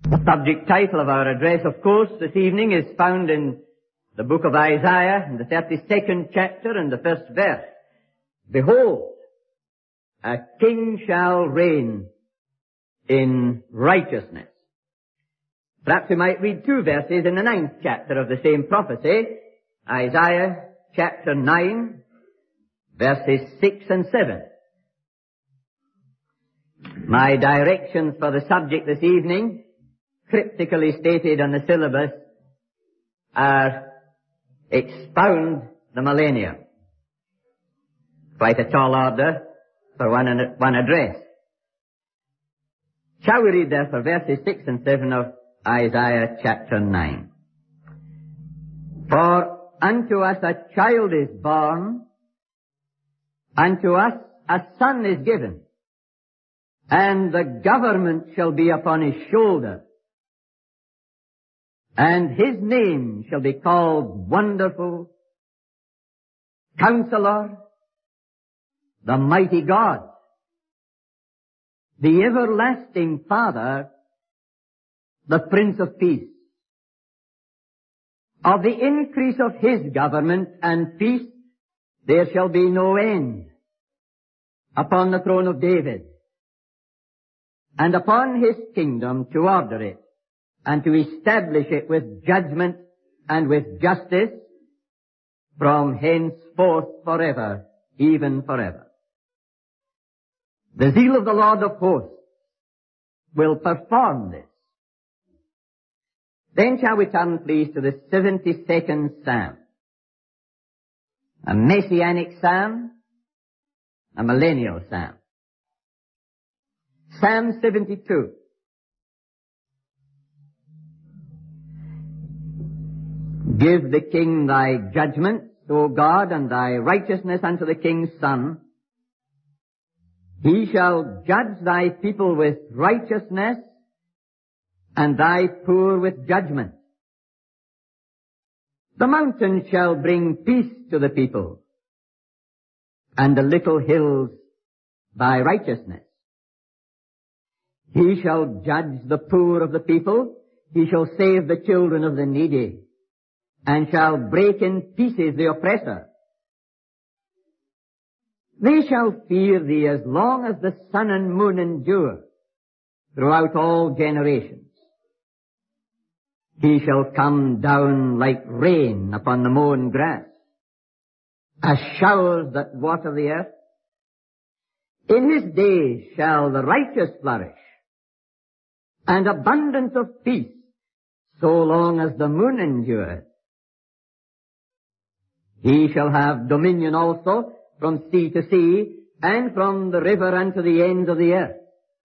The subject title of our address, of course, this evening is found in the book of Isaiah, in the 32nd chapter and the first verse. Behold, a king shall reign in righteousness. Perhaps we might read two verses in the 9th chapter of the same prophecy, Isaiah chapter 9, verses 6 and 7. My directions for the subject this evening, cryptically stated on the syllabus, are expound the millennium. Quite a tall order for one address. Shall we read therefore verses 6 and 7 of Isaiah chapter 9? For unto us a child is born, unto us a son is given, and the government shall be upon his shoulder, and his name shall be called Wonderful, Counselor, the Mighty God, the Everlasting Father, the Prince of Peace. Of the increase of his government and peace there shall be no end upon the throne of David, and upon his kingdom to order it, and to establish it with judgment and with justice from henceforth forever, even forever. The zeal of the Lord of hosts will perform this. Then shall we turn, please, to the 72nd Psalm. A messianic psalm, a millennial psalm. Psalm 72. Give the king thy judgment, O God, and thy righteousness unto the king's son. He shall judge thy people with righteousness, and thy poor with judgment. The mountains shall bring peace to the people, and the little hills by righteousness. He shall judge the poor of the people, he shall save the children of the needy, and shall break in pieces the oppressor. They shall fear thee as long as the sun and moon endure, throughout all generations. He shall come down like rain upon the mown grass, as showers that water the earth. In his days shall the righteous flourish, and abundance of peace, so long as the moon endureth. He shall have dominion also from sea to sea, and from the river unto the ends of the earth.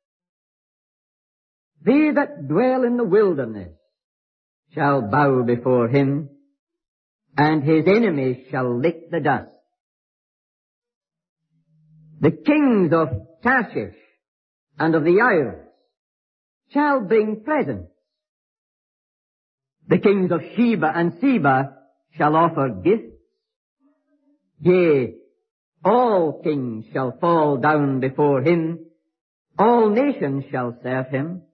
They that dwell in the wilderness shall bow before him, and his enemies shall lick the dust. The kings of Tarshish and of the isles shall bring presents. The kings of Sheba and Seba shall offer gifts. Yea, all kings shall fall down before him, all nations shall serve him.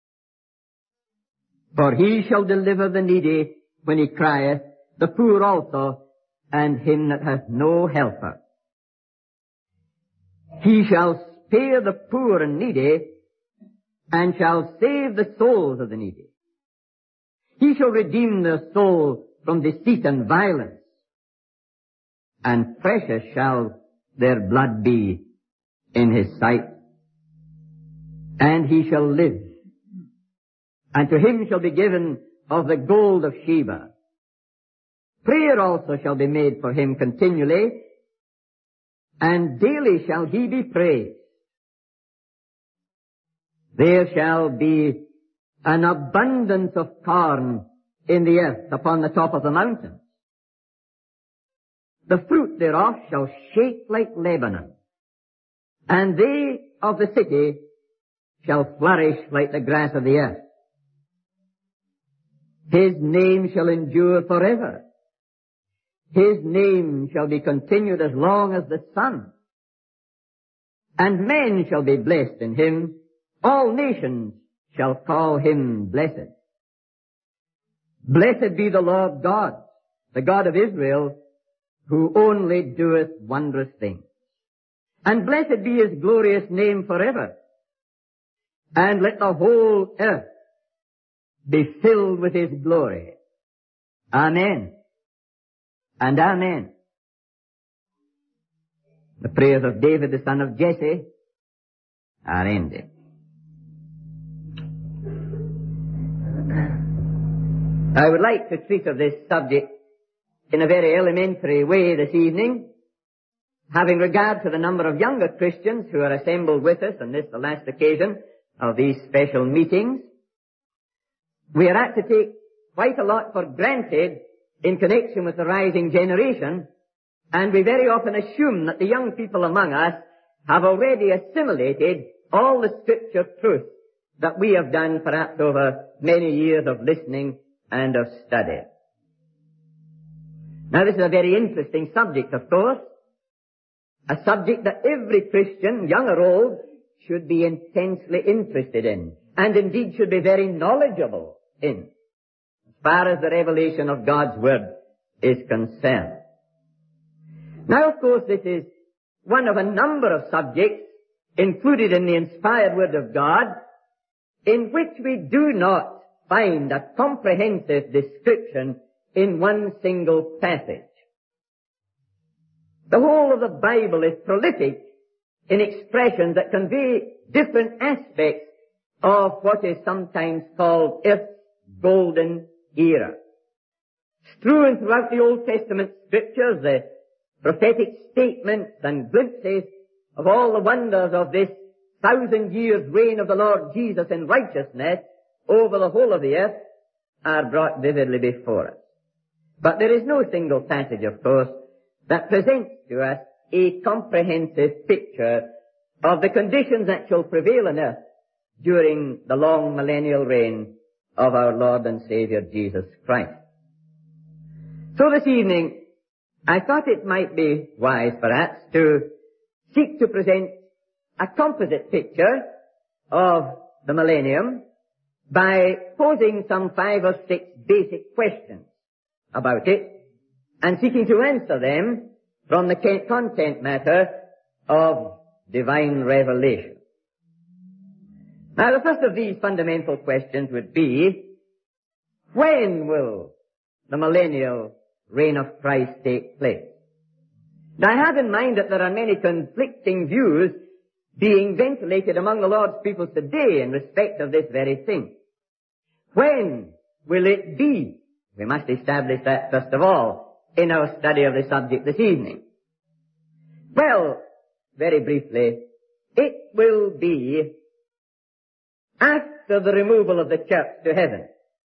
For he shall deliver the needy when he crieth, the poor also, and him that hath no helper. He shall spare the poor and needy, and shall save the souls of the needy. He shall redeem their soul from deceit and violence, and precious shall their blood be in his sight. And he shall live, and to him shall be given of the gold of Sheba. Prayer also shall be made for him continually, and daily shall he be praised. There shall be an abundance of corn in the earth upon the top of the mountains. The fruit thereof shall shake like Lebanon, and they of the city shall flourish like the grass of the earth. His name shall endure forever. His name shall be continued as long as the sun. And men shall be blessed in him. All nations shall call him blessed. Blessed be the Lord God, the God of Israel, who only doeth wondrous things. And blessed be his glorious name forever. And let the whole earth be filled with his glory. Amen. And amen. The prayers of David, the son of Jesse, are ended. I would like to treat of this subject in a very elementary way this evening, having regard to the number of younger Christians who are assembled with us on this, the last occasion of these special meetings. We are apt to take quite a lot for granted in connection with the rising generation, and we very often assume that the young people among us have already assimilated all the scripture truth that we have done perhaps over many years of listening and of study. Now this is a very interesting subject, of course, a subject that every Christian, young or old, should be intensely interested in, and indeed should be very knowledgeable in, as far as the revelation of God's Word is concerned. Now, of course, this is one of a number of subjects included in the inspired Word of God, in which we do not find a comprehensive description in one single passage. The whole of the Bible is prolific in expressions that convey different aspects of what is sometimes called Earth's golden era. Strewn throughout the Old Testament scriptures, the prophetic statements and glimpses of all the wonders of this 1,000 years reign of the Lord Jesus in righteousness over the whole of the earth are brought vividly before us. But there is no single passage, of course, that presents to us a comprehensive picture of the conditions that shall prevail on earth during the long millennial reign of our Lord and Savior Jesus Christ. So this evening, I thought it might be wise, perhaps, to seek to present a composite picture of the millennium by posing some 5 or 6 basic questions about it and seeking to answer them from the content matter of divine revelation. Now, the first of these fundamental questions would be, when will the millennial reign of Christ take place? Now, I have in mind that there are many conflicting views being ventilated among the Lord's people today in respect of this very thing. When will it be? We must establish that first of all in our study of the subject this evening. Well, very briefly, it will be after the removal of the church to heaven.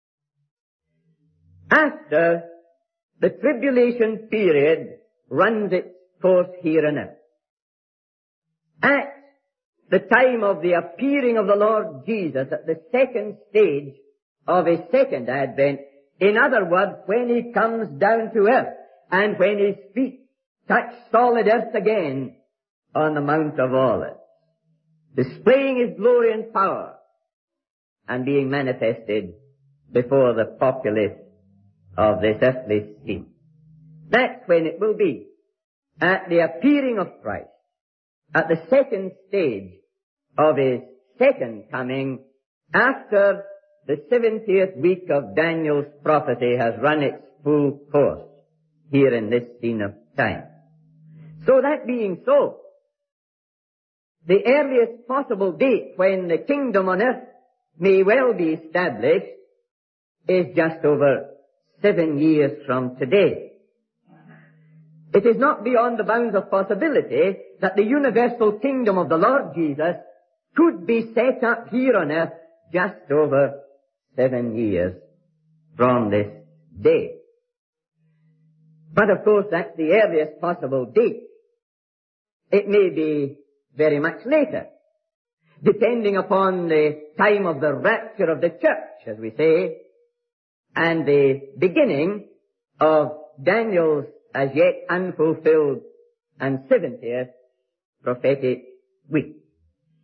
After the tribulation period runs its course here on earth. At the time of the appearing of the Lord Jesus at the second stage of his second advent, in other words, when he comes down to earth and when his feet touch solid earth again on the Mount of Olives, displaying his glory and power and being manifested before the populace of this earthly scene. That's when it will be, at the appearing of Christ, at the second stage of his second coming, after the 70th week of Daniel's prophecy has run its full course here in this scene of time. So that being so, the earliest possible date when the kingdom on earth may well be established is just over 7 years from today. It is not beyond the bounds of possibility that the universal kingdom of the Lord Jesus could be set up here on earth just over 7 years from this day. But of course, that's the earliest possible date. It may be very much later, depending upon the time of the rapture of the church, as we say, and the beginning of Daniel's as yet unfulfilled and 70th prophetic week.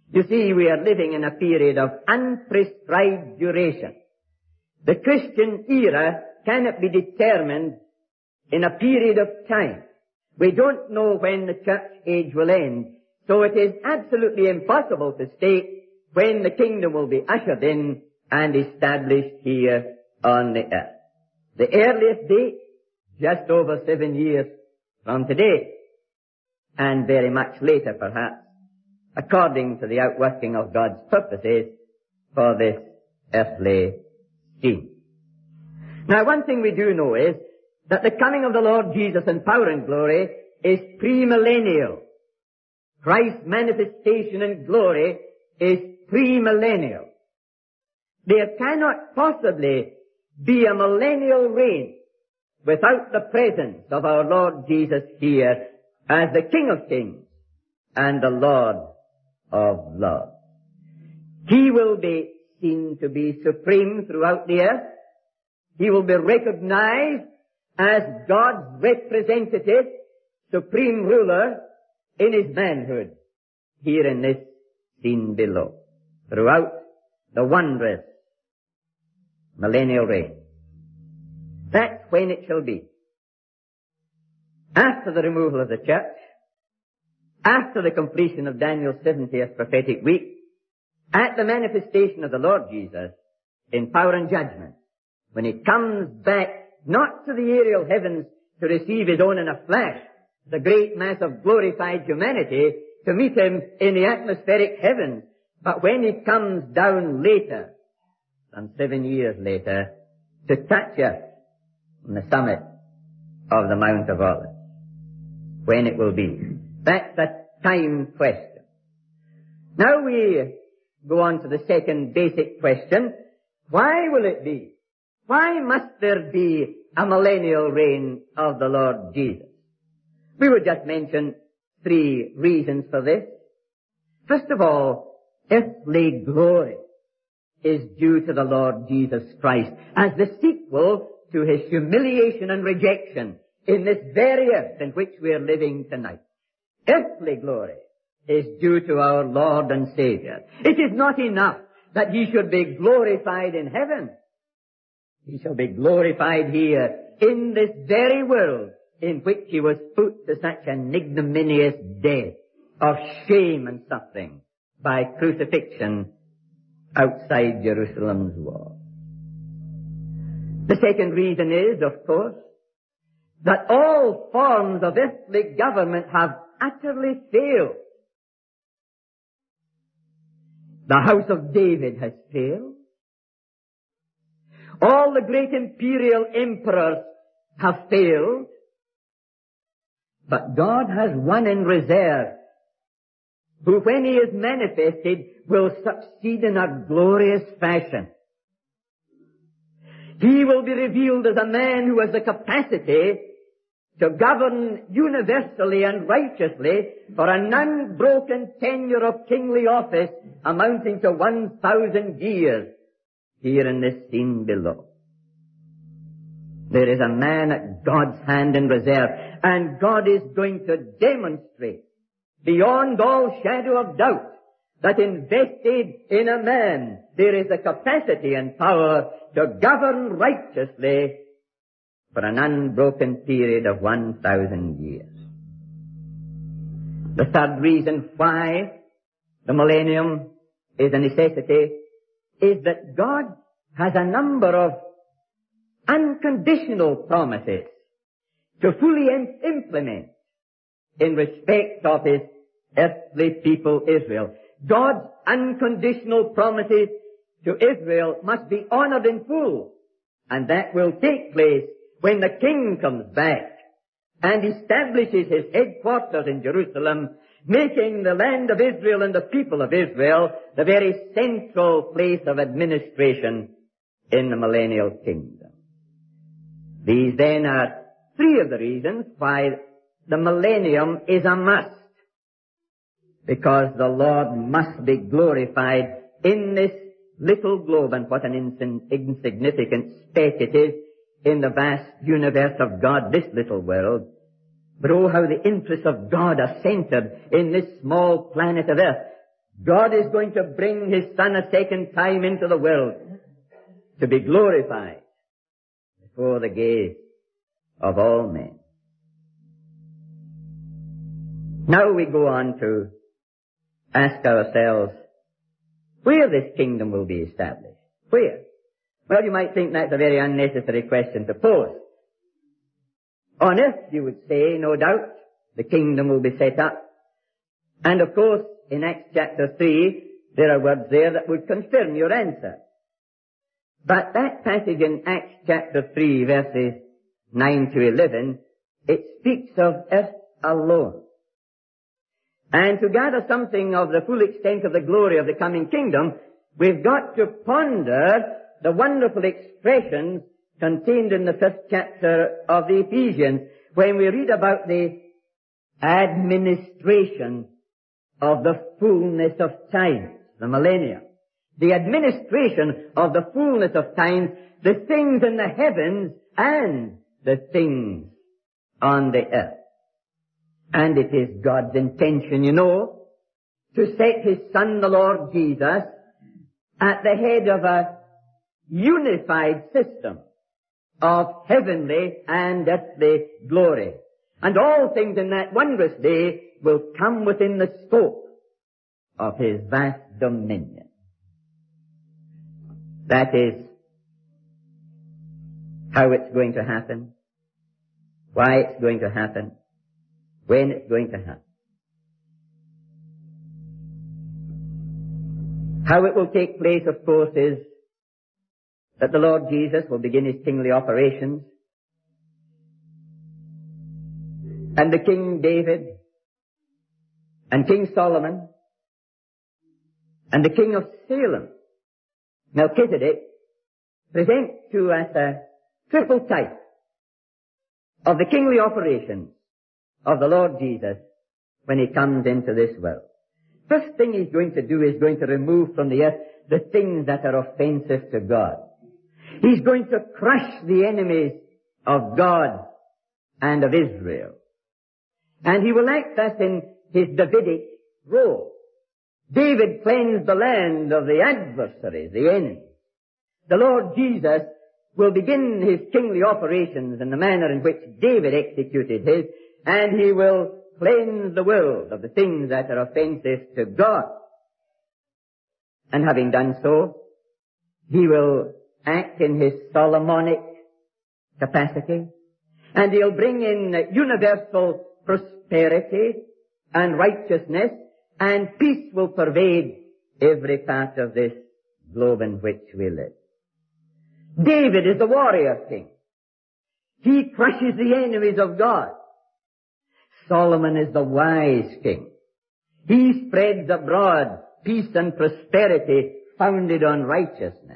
You see, we are living in a period of unprescribed duration. The Christian era cannot be determined in a period of time. We don't know when the church age will end, so it is absolutely impossible to state when the kingdom will be ushered in and established here on the earth. The earliest date, just over 7 years from today, and very much later perhaps, according to the outworking of God's purposes for this earthly scheme. Now, one thing we do know is that the coming of the Lord Jesus in power and glory is premillennial. Christ's manifestation in glory is premillennial. There cannot possibly be a millennial reign without the presence of our Lord Jesus here as the King of Kings and the Lord of Lords. He will be seen to be supreme throughout the earth. He will be recognized as God's representative, supreme ruler in his manhood here in this scene below, throughout the wondrous millennial reign. That's when it shall be. After the removal of the church, after the completion of Daniel's 70th prophetic week, at the manifestation of the Lord Jesus in power and judgment, when he comes back not to the aerial heavens to receive his own in a flash, the great mass of glorified humanity to meet him in the atmospheric heavens, but when he comes down later, some 7 years later, to touch us on the summit of the Mount of Olives. When it will be. That's a time question. Now we go on to the second basic question. Why will it be? Why must there be a millennial reign of the Lord Jesus? We would just mention 3 reasons for this. First of all, earthly glory is due to the Lord Jesus Christ as the sequel to his humiliation and rejection in this very earth in which we are living tonight. Earthly glory is due to our Lord and Savior. It is not enough that he should be glorified in heaven. He shall be glorified here in this very world in which he was put to such an ignominious death of shame and suffering by crucifixion outside Jerusalem's wall. The second reason is, of course, that all forms of earthly government have utterly failed. The house of David has failed. All the great imperial emperors have failed. But God has one in reserve, who when he is manifested will succeed in a glorious fashion. He will be revealed as a man who has the capacity to govern universally and righteously for an unbroken tenure of kingly office amounting to 1,000 years here in this scene below. There is a man at God's hand in reserve, and God is going to demonstrate beyond all shadow of doubt that invested in a man there is a capacity and power to govern righteously for an unbroken period of 1,000 years. The third reason why the millennium is a necessity is that God has a number of unconditional promises to fully implement in respect of his earthly people Israel. God's unconditional promises to Israel must be honored in full, and that will take place when the King comes back and establishes his headquarters in Jerusalem, making the land of Israel and the people of Israel the very central place of administration in the millennial kingdom. These then are 3 of the reasons why the millennium is a must. Because the Lord must be glorified in this little globe, and what an insignificant speck it is in the vast universe of God, this little world. But oh, how the interests of God are centered in this small planet of earth. God is going to bring His Son a second time into the world to be glorified before the gaze of all men. Now we go on to ask ourselves where this kingdom will be established. Where? Well, you might think that's a very unnecessary question to pose. On earth, you would say, no doubt, the kingdom will be set up. And of course, in Acts chapter 3, there are words there that would confirm your answer. But that passage in Acts chapter 3, verses 9 to 11, it speaks of earth alone. And to gather something of the full extent of the glory of the coming kingdom, we've got to ponder the wonderful expressions contained in the first chapter of the Ephesians, when we read about the administration of the fullness of times, the millennium. The administration of the fullness of times, the things in the heavens and the things on the earth. And it is God's intention, you know, to set His Son, the Lord Jesus, at the head of a unified system of heavenly and earthly glory. And all things in that wondrous day will come within the scope of His vast dominion. That is how it's going to happen, why it's going to happen, when it's going to happen. How it will take place, of course, is that the Lord Jesus will begin His kingly operations, and the King David and King Solomon and the King of Salem, Melchizedek, present to us a triple type of the kingly operations of the Lord Jesus when He comes into this world. First thing He's going to do is going to remove from the earth the things that are offensive to God. He's going to crush the enemies of God and of Israel. And He will act thus in His Davidic role. David cleansed the land of the adversaries, the enemies. The Lord Jesus will begin His kingly operations in the manner in which David executed his, and He will cleanse the world of the things that are offensive to God. And having done so, He will act in His Solomonic capacity, and He'll bring in universal prosperity and righteousness, and peace will pervade every part of this globe in which we live. David is the warrior king. He crushes the enemies of God. Solomon is the wise king. He spreads abroad peace and prosperity founded on righteousness.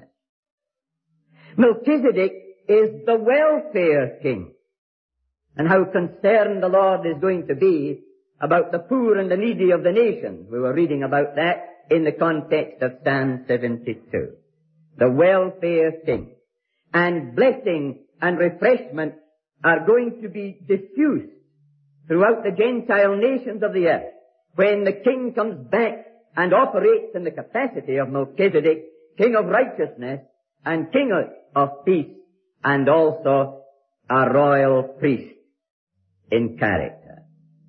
Melchizedek is the welfare king. And how concerned the Lord is going to be about the poor and the needy of the nations. We were reading about that in the context of Psalm 72. The welfare king. And blessing and refreshment are going to be diffused throughout the Gentile nations of the earth when the king comes back and operates in the capacity of Melchizedek, king of righteousness and king of peace, and also a royal priest in character.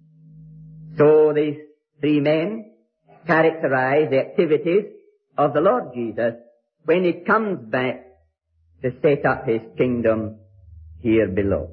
So these three men characterize the activities of the Lord Jesus when He comes back to set up His kingdom here below.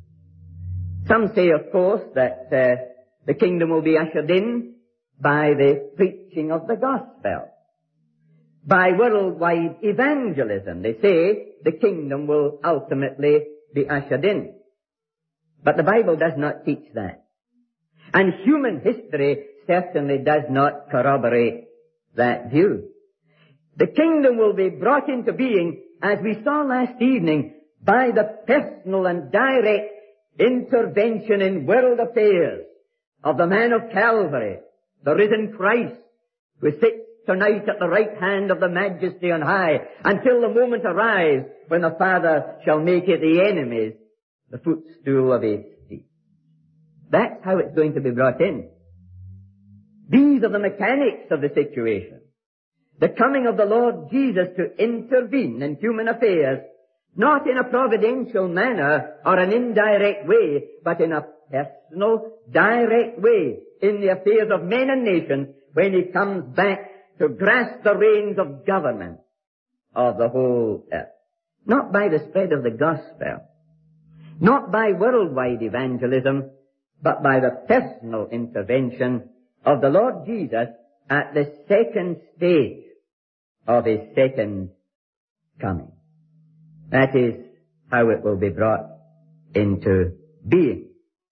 Some say, of course, that the kingdom will be ushered in by the preaching of the gospel, by worldwide evangelism. They say the kingdom will ultimately be ushered in. But the Bible does not teach that. And human history certainly does not corroborate that view. The kingdom will be brought into being, as we saw last evening, by the personal and direct intervention in world affairs of the man of Calvary, the risen Christ, who sits tonight at the right hand of the Majesty on high, until the moment arrives when the Father shall make it the enemies the footstool of His feet. That's how it's going to be brought in. These are the mechanics of the situation. The coming of the Lord Jesus to intervene in human affairs, not in a providential manner or an indirect way, but in a personal, direct way in the affairs of men and nations when he comes back to grasp the reins of government of the whole earth. Not by the spread of the gospel, not by worldwide evangelism, but by the personal intervention of the Lord Jesus at the second stage of his second coming. That is how it will be brought into being.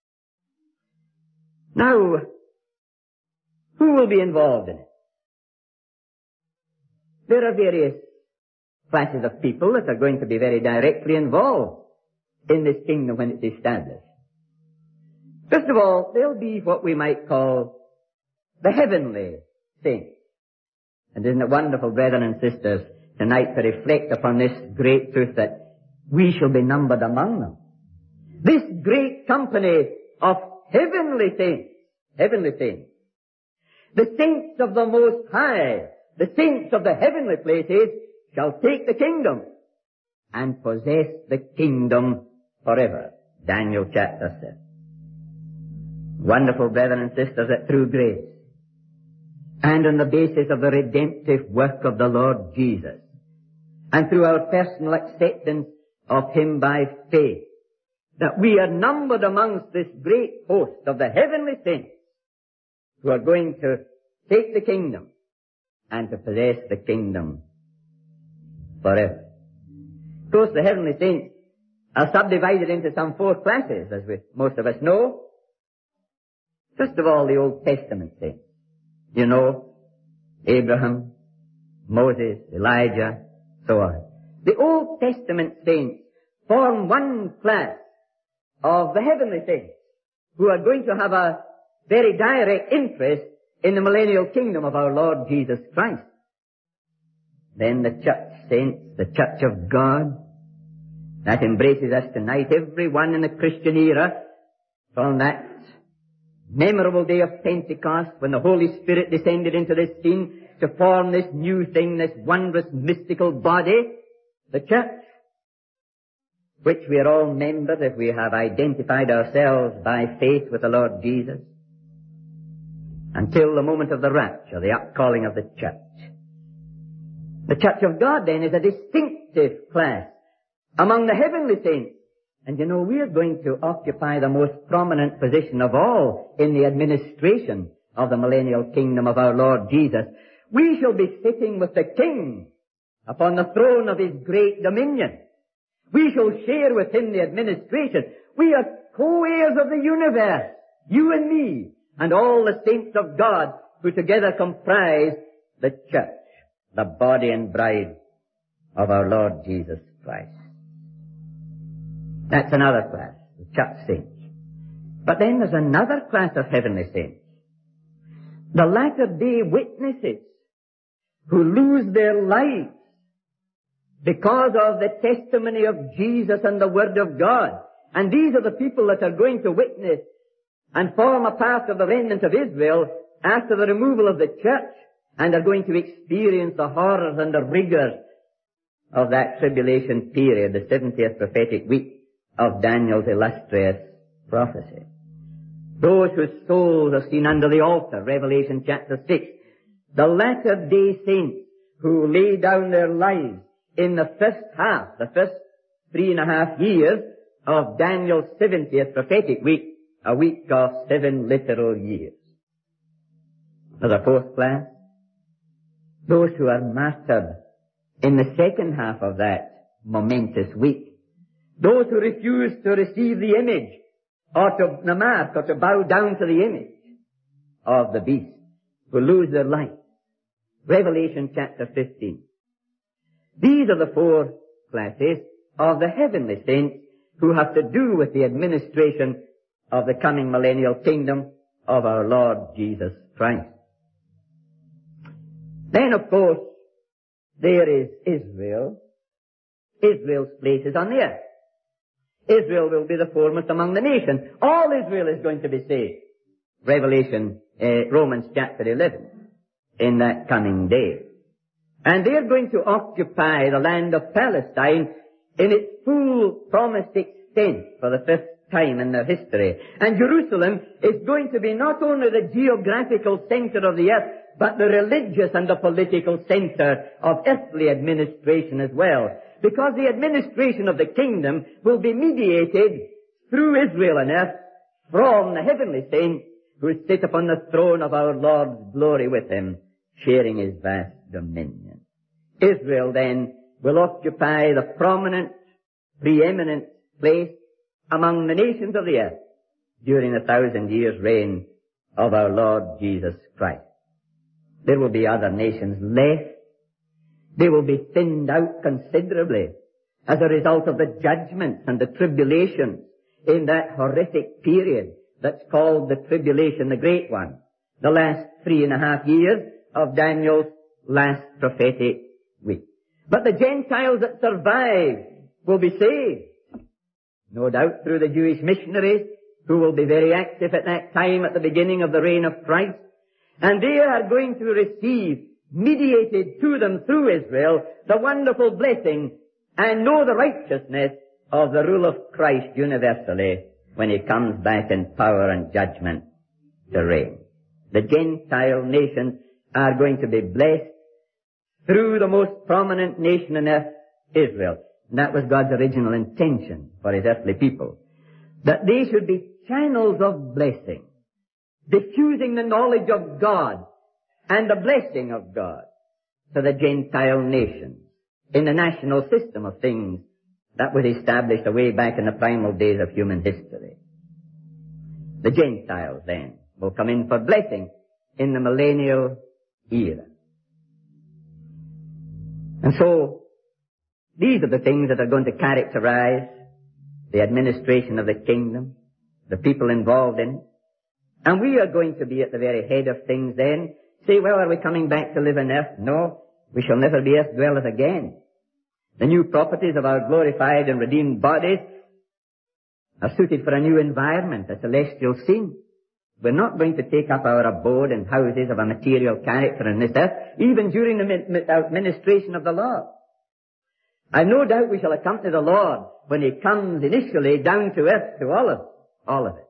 Now, who will be involved in it? There are various classes of people that are going to be very directly involved in this kingdom when it's established. First of all, there'll be what we might call the heavenly saints. And isn't it wonderful, brethren and sisters, tonight to reflect upon this great truth that we shall be numbered among them. This great company of heavenly saints, the saints of the Most High, the saints of the heavenly places shall take the kingdom and possess the kingdom forever. Daniel chapter 7. Wonderful, brethren and sisters, that through grace and on the basis of the redemptive work of the Lord Jesus and through our personal acceptance of him by faith, that we are numbered amongst this great host of the heavenly saints who are going to take the kingdom and to possess the kingdom forever. Of course, the heavenly saints are subdivided into some 4 classes, as most of us know. First of all, the Old Testament saints. You know, Abraham, Moses, Elijah, so on. The Old Testament saints form one class of the heavenly saints who are going to have a very direct interest in the millennial kingdom of our Lord Jesus Christ. Then the church saints, the church of God, that embraces us tonight, everyone in the Christian era, from that memorable day of Pentecost when the Holy Spirit descended into this scene to form this new thing, this wondrous mystical body, the church, which we are all members if we have identified ourselves by faith with the Lord Jesus, until the moment of the rapture, the upcalling of the church. The church of God then is a distinctive class among the heavenly saints. And you know, we are going to occupy the most prominent position of all in the administration of the millennial kingdom of our Lord Jesus. We shall be sitting with the King upon the throne of his great dominion. We shall share with him the administration. We are co-heirs of the universe, you and me, and all the saints of God who together comprise the church, the body and bride of our Lord Jesus Christ. That's another class, the church saints. But then there's another class of heavenly saints, the latter-day witnesses who lose their lives because of the testimony of Jesus and the Word of God. And these are the people that are going to witness and form a part of the remnant of Israel after the removal of the church, and are going to experience the horrors and the rigors of that tribulation period, the 70th prophetic week of Daniel's illustrious prophecy. Those whose souls are seen under the altar, Revelation chapter 6. The latter-day saints who lay down their lives in the first 3.5 years of Daniel's 70th prophetic week, a week of 7 literal years. There's a 4th class, those who are martyred in the second half of that momentous week. Those who refuse to receive the image, or to the mark, or to bow down to the image of the beast, who lose their life. Revelation chapter 15. These are the 4 classes of the heavenly saints who have to do with the administration of the coming millennial kingdom of our Lord Jesus Christ. Then, of course, there is Israel. Israel's place is on the earth. Israel will be the foremost among the nations. All Israel is going to be saved. Romans chapter 11, in that coming day. And they're going to occupy the land of Palestine in its full promised extent for the first time in their history. And Jerusalem is going to be not only the geographical center of the earth, but the religious and the political center of earthly administration as well. Because the administration of the kingdom will be mediated through Israel on earth from the heavenly saints who sit upon the throne of our Lord's glory with him, sharing his vast dominion. Israel then will occupy the prominent, preeminent place among the nations of the earth during the 1,000 years reign of our Lord Jesus Christ. There will be other nations left. They will be thinned out considerably as a result of the judgments and the tribulations in that horrific period that's called the tribulation, the great one, the last 3.5 years of Daniel's last prophetic week. But the Gentiles that survive will be saved, no doubt through the Jewish missionaries who will be very active at that time at the beginning of the reign of Christ. And they are going to receive, mediated to them through Israel, the wonderful blessing and know the righteousness of the rule of Christ universally when he comes back in power and judgment to reign. The Gentile nations are going to be blessed through the most prominent nation on earth, Israel. And that was God's original intention for his earthly people. That they should be channels of blessing, diffusing the knowledge of God and the blessing of God to the Gentile nations in the national system of things that was established away back in the primal days of human history. The Gentiles then will come in for blessing in the millennial era. And so, these are the things that are going to characterize the administration of the kingdom, the people involved in it. And we are going to be at the very head of things then. Say, well, are we coming back to live on earth? No, we shall never be earth dwellers again. The new properties of our glorified and redeemed bodies are suited for a new environment, a celestial scene. We're not going to take up our abode in houses of a material character on this earth, even during the administration of the Lord. I've no doubt we shall accompany the Lord when he comes initially down to earth to all of it.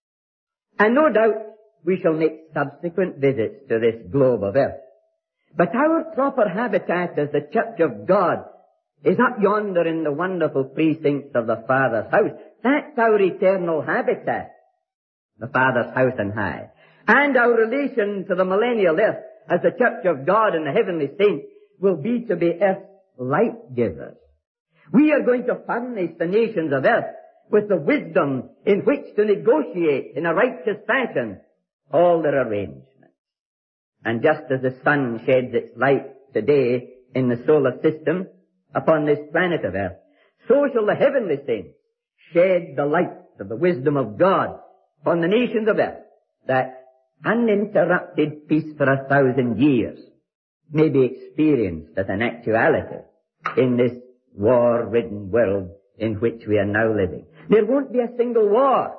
And no doubt we shall make subsequent visits to this globe of earth. But our proper habitat as the church of God is up yonder in the wonderful precincts of the Father's house. That's our eternal habitat, the Father's house on high. And our relation to the millennial earth as the church of God and the heavenly saints will be to be earth's light givers. We are going to furnish the nations of earth with the wisdom in which to negotiate in a righteous fashion all their arrangements. And just as the sun sheds its light today in the solar system upon this planet of earth, so shall the heavenly saints shed the light of the wisdom of God upon the nations of earth, that uninterrupted peace for 1,000 years may be experienced as an actuality in this war-ridden world in which we are now living. There won't be a single war,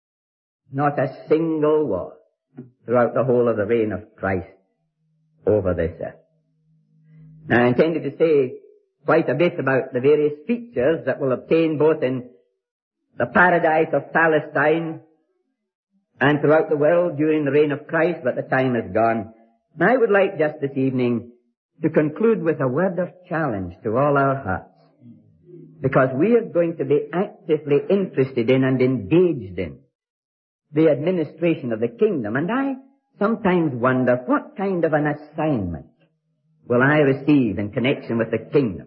not a single war, throughout the whole of the reign of Christ over this earth. Now I intended to say quite a bit about the various features that will obtain both in the paradise of Palestine and throughout the world during the reign of Christ, but the time is gone. And I would like just this evening to conclude with a word of challenge to all our hearts, because we are going to be actively interested in and engaged in the administration of the kingdom. And I sometimes wonder, what kind of an assignment will I receive in connection with the kingdom?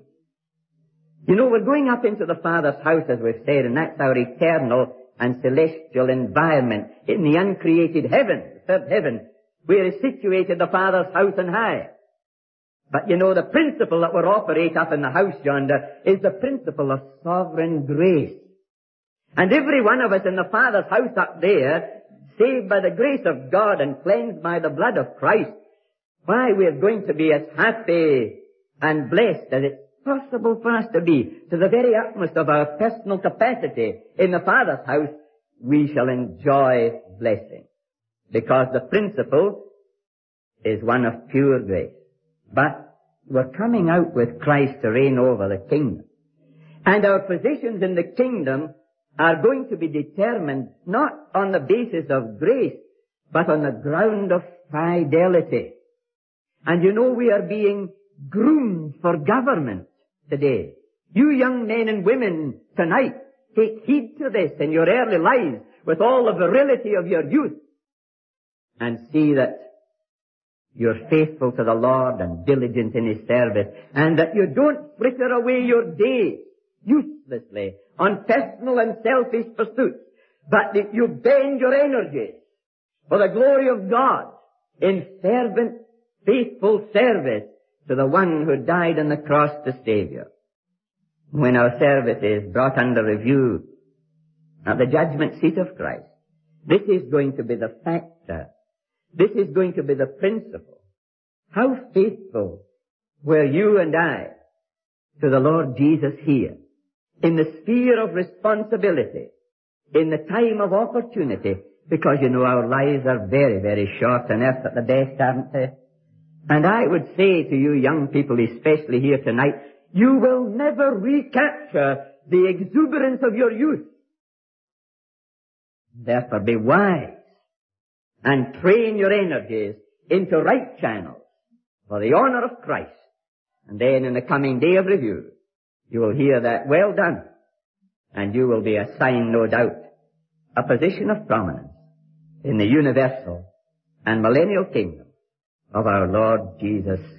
You know, we're going up into the Father's house, as we've said, and that's our eternal and celestial environment in the uncreated heaven, the third heaven, where is situated the Father's house on high. But you know, the principle that will operate up in the house yonder is the principle of sovereign grace. And every one of us in the Father's house up there, saved by the grace of God and cleansed by the blood of Christ, why, we're going to be as happy and blessed as it's possible for us to be. To the very utmost of our personal capacity in the Father's house, we shall enjoy blessing. because the principle is one of pure grace. But we're coming out with Christ to reign over the kingdom. And our positions in the kingdom are going to be determined not on the basis of grace, but on the ground of fidelity. And you know, we are being groomed for government today. You young men and women tonight, take heed to this in your early lives with all the virility of your youth, and see that you're faithful to the Lord and diligent in His service, and that you don't fritter away your days uselessly on personal and selfish pursuits, but that you bend your energies for the glory of God in fervent, faithful service to the one who died on the cross to save you. When our service is brought under review at the judgment seat of Christ, this is going to be the factor. This is going to be the principle. How faithful were you and I to the Lord Jesus here, in the sphere of responsibility, in the time of opportunity, because you know our lives are very, very short on earth at the best, aren't they? And I would say to you young people, especially here tonight, you will never recapture the exuberance of your youth. Therefore be wise and train your energies into right channels for the honor of Christ. And then in the coming day of review, you will hear that, well done, and you will be assigned, no doubt, a position of prominence in the universal and millennial kingdom of our Lord Jesus